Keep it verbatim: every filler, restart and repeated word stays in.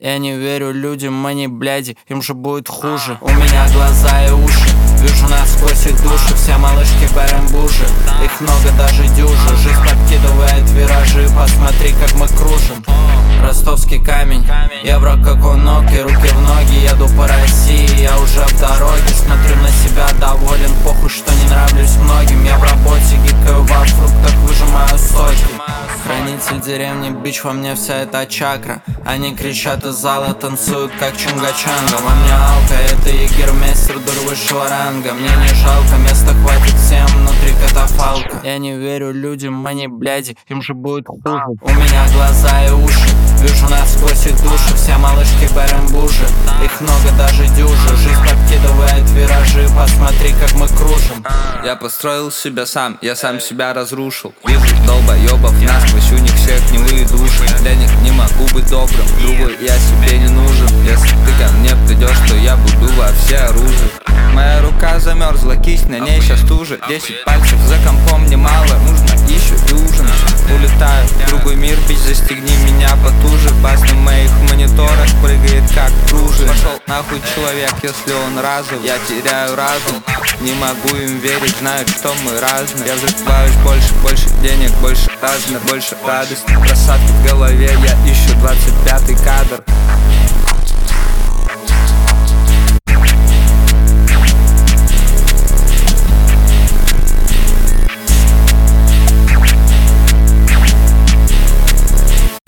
Я не верю людям, они бляди, им же будет хуже. У меня глаза и уши, вижу насквозь их души. Все малышки барамбуши, их много даже дюжи. Жизнь подкидывает виражи, посмотри как мы кружим. Ростовский камень, евро как у Ноки, руки в ноги, еду по России, я уже в дороге. Смотрю на себя доволен, похуй, что не нравлюсь многим. Я в работе, гикаю во фруктах, выжимаю соки. Хранитель деревни, бич, во мне вся эта чакра. Они кричат из зала, танцуют как чунга-чанга. Во мне алка, это егермейстер, дур высшего ранга. Мне не жалко, места хватит всем внутри катафалка. Я не верю людям, они бляди, им же будет хуже. У меня глаза и уши, вижу насквозь их души. Все малышки барамбуши, их много даже дюжи. Жизнь подкидывает виражи, посмотри как мы кружим. Я построил себя сам, я сам себя разрушил. Вижу долбоебов насквозь, у них всех гнилые души. Для них не могу быть добрым, другой я себе не нужен. Если ты ко мне придешь, то я буду во все оружие. Моя рука замерзла, кисть, на ней сейчас туже. Десять пальцев за компом немало, нужно еще и ужин. Улетаю в другой мир, бич, застегни меня потуже. Бас на моих мониторах прыгает как пружин. Пошел нахуй человек, если он разум. Я теряю разум, не могу им верить, знают, что мы разные. Я взрываюсь больше, больше денег, больше размер, больше радости. Просадки в голове, я ищу двадцать пятый кадр.